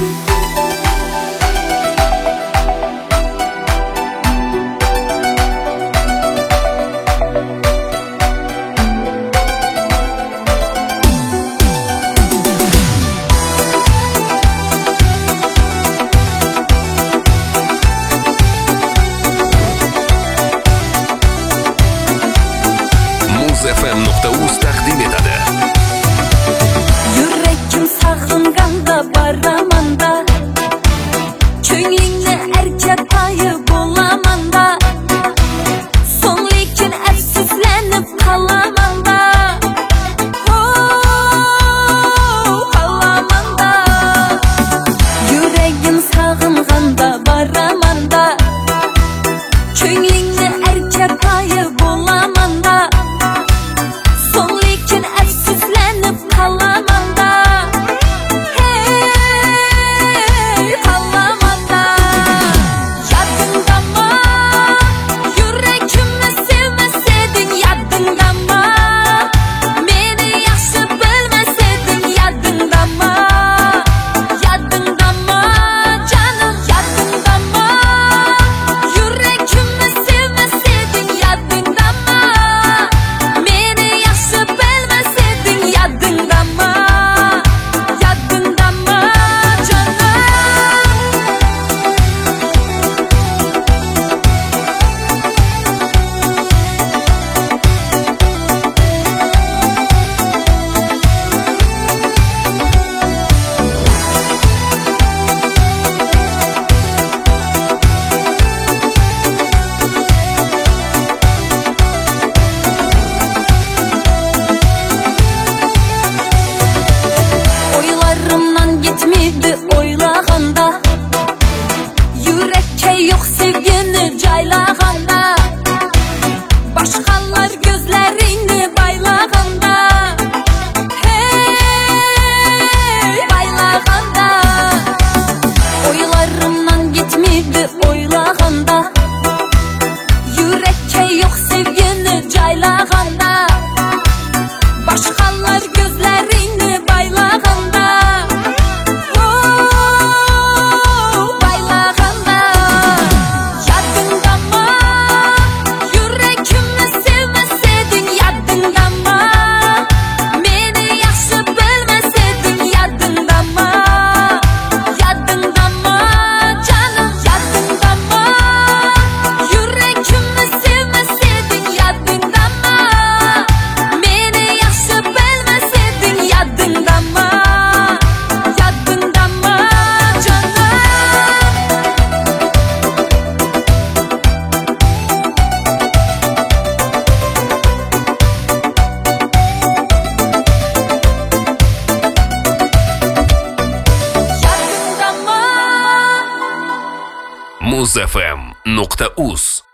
FM.uz taqdim etadi. Yurakim sog'inganda boramanda, ko'nglingni erkatoyi bo'lamanda, so'ng lekin afsuslanib qolamanda. Qolamanda. Yuragim sog'inganda boramanda, ko'nglingni erkatoyi bo'lamanda. Oylaganda, yürekke yok sevgini caylaganda, başkalar gözlerini baylaganda, hey baylaganda. Oylarımdan gitmedi oylaganda, yürekke yok sevgini caylaganda, başkalar gözlerini baylaganda. muzfm.uz